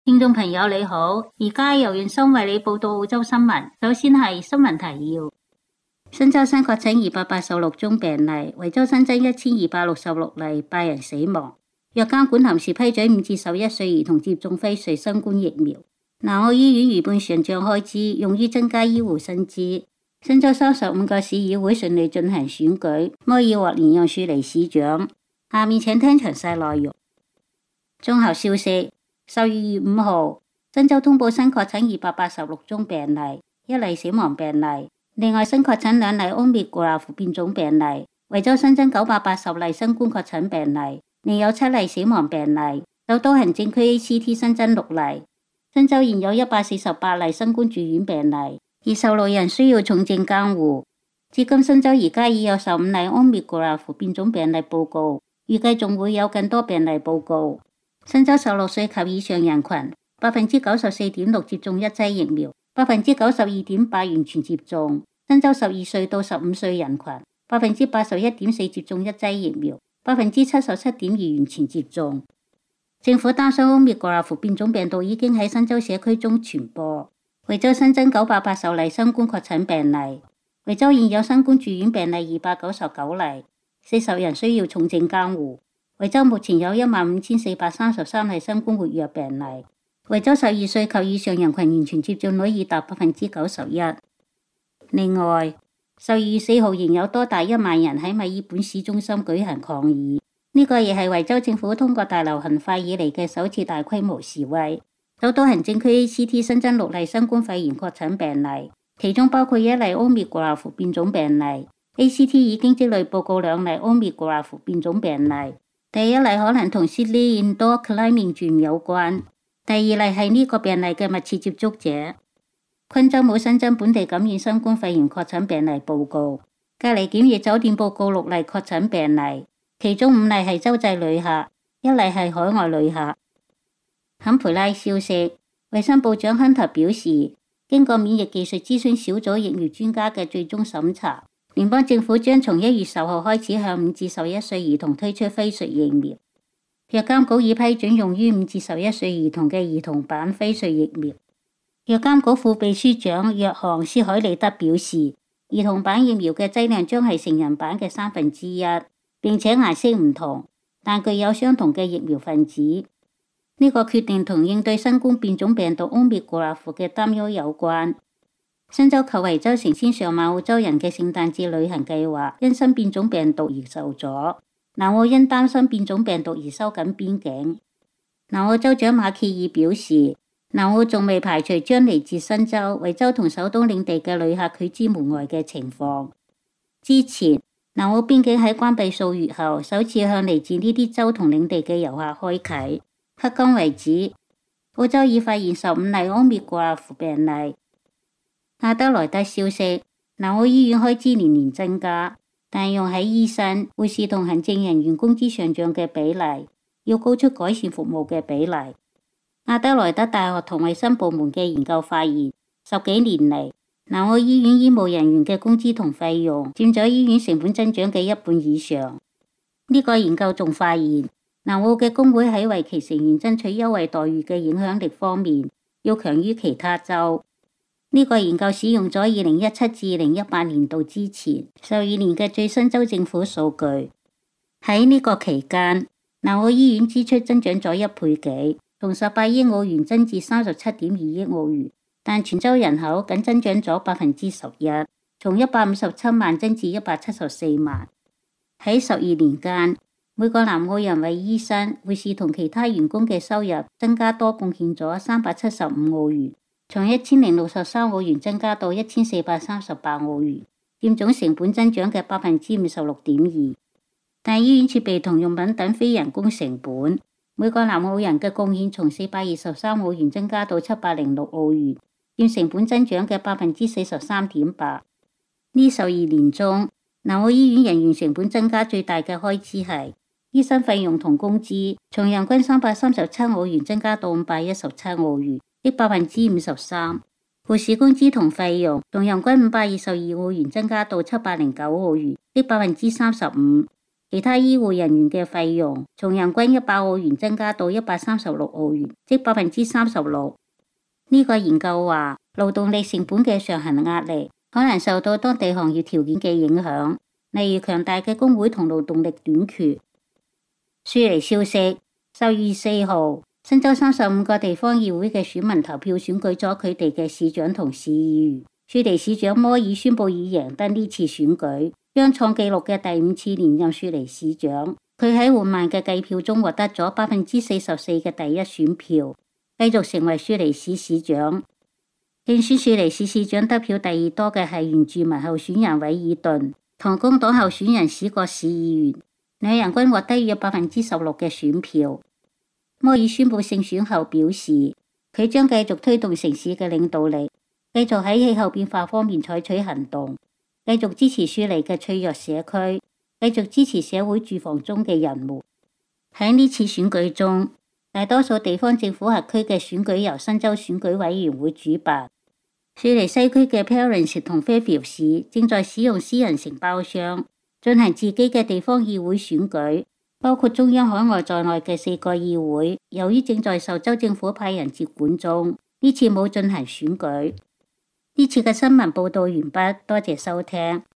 聽眾朋友你好，而家由袁生為你報道澳洲新聞。首先係新聞提要：新州新確診286宗病例，維州新增1266例，8人死亡。藥監管臨時批准5至11歲兒童接種輝瑞新冠疫苗。南澳醫院逾半上漲開支用於增加醫護薪資。新州35個市議會順利進行選舉，摩爾獲連任雪梨市長。下面請聽詳細內容。綜合消息：12月5號，新州通報新確診286宗病例，1例死亡病例。另外新確診2例Omicron變種病例。維州新增980例新冠確診病例，另有7例死亡病例。首都行政區 ACT 新增6例。新州現有148例新冠住院病例，26人需要重症監護。至今新州而家已有15例Omicron變種病例報告，預計仲會有更多病例報告。新州16歲及以上人群 94.6% 接種一劑疫苗， 92.8% 完全接種。新州12歲到15歲人群 81.4% 接種一劑疫苗， 77.2% 完全接種。政府擔心Omicron變種病毒已經喺新州社區中傳播。維州新增980例新冠確診病例。維州現有新冠住院病例299例，40人需要重症監護。維州目前有15,433例新冠活躍病例。維州12歲及以上人群完全接種率已達91%。另外，12月4號仍有多達1萬人喺墨爾本市中心舉行抗議，呢個亦係維州政府通過大流行法以嚟嘅首次大規模示威。首都行政區 ACT 新增6例新冠肺炎確診病例，其中包括1例Omicron變種病例。ACT 已經積累報告2例Omicron變種病例。第一例可能同 Sydney Indoor Climbing Gym 有關，第二例係呢個病例嘅密切接觸者。昆州冇新增本地感染新冠肺炎確診病例報告。隔離檢疫酒店報告6例確診病例，其中5例係州際旅客，1例係海外旅客。坎培拉消息，衛生部長亨特表示，經過免疫技術諮詢小組疫苗專家嘅最終審查，聯邦政府將從1月10號開始向5至11歲兒童推出輝瑞疫苗。藥監局已批准用於5至11歲兒童嘅兒童版輝瑞疫苗。藥監局副秘書長約翰斯海利德表示，兒童版疫苗嘅劑量將係成人版嘅1/3，並且顏色唔同，但具有相同嘅疫苗分子。呢個決定同應對新冠變種病毒 Omicron 嘅擔憂有關。新州及維州成千上萬澳洲人嘅聖誕節旅行計劃因新變種病毒而受阻。南澳因擔心變種病毒而收緊邊境。南澳州長馬歇爾表示，南澳仲未排除將嚟自新州、維州同首都領地嘅旅客拒之門外嘅情況。之前，南澳邊境喺關閉數月後，首次向嚟自呢啲州同領地嘅遊客開啟。迄今為止，澳洲已發現15例Omicron病例。阿德萊德消息，南澳醫院開支年年增加，但用喺醫生、護士同行政人員工資上漲嘅比例，要高出改善服務嘅比例。阿德萊德大學同衛生部門嘅研究發現，10幾年嚟，南澳醫院醫務人員嘅工資同費用佔咗醫院成本增長嘅1半以上。呢個研究仲發現，南澳嘅工會喺為其成員爭取優惠待遇嘅影響力方面，要強於其他州。呢個研究使用咗2017至2018年度之前12年嘅最新州政府數據。喺呢個期間，南澳醫院支出增長咗1倍幾，從18億澳元增至37.2億澳元，但全州人口僅增長咗11%，從157萬增至174萬。喺12年間，每個南澳人為醫生、護士同其他員工嘅收入增加多貢獻咗375澳元。從1063澳元增加到1438澳元，佔總成本增長嘅56.2%。但醫院設備同用品等非人工成本，每個南澳人嘅貢獻從423澳元增加到706澳元，佔成本增長嘅43.8%。呢12年中，南澳醫院人員成本增加最大嘅開支係醫生費用同工資，從人均337澳元增加到517澳元。的53%，護士工資同費用從人均522澳元增加到709澳元，的35%。 其他醫護人員嘅費用從人均100澳元增加到136澳元，即36%。呢個研究話，勞動力成本嘅上行壓力可能受到當地行業條件嘅影響，例如強大嘅工會同勞動力短缺。雪梨消息，10月4號，新州35個地方議會嘅選民投票選舉咗佢哋嘅市長同市議員。雪梨市長摩爾宣布已贏得呢次選舉，將創紀錄嘅第5次連任雪梨市長。佢喺緩慢嘅計票中獲得咗44%嘅第一選票，繼續成為雪梨市市長。競選雪梨市市長得票第2多嘅係原住民候選人韋爾頓同工黨候選人史葛市議員，兩人均獲得約16%嘅選票。摩爾宣布勝選後表示，佢將繼續推動城市嘅領導力，繼續喺氣候變化方面採取行動，繼續支持雪梨嘅脆弱社區，繼續支持社會住房中嘅人們。喺呢次選舉中，大多數地方政府轄區嘅選舉由新州選舉委員會主辦。雪梨西區嘅 Parents 同 Fairfield 市正在使用私人承包商進行自己嘅地方議會選舉，包括中央海外在內嘅4個議會，由於正在受州政府派人接管中，呢次冇進行選舉。呢次嘅新聞報道完畢，多謝收聽。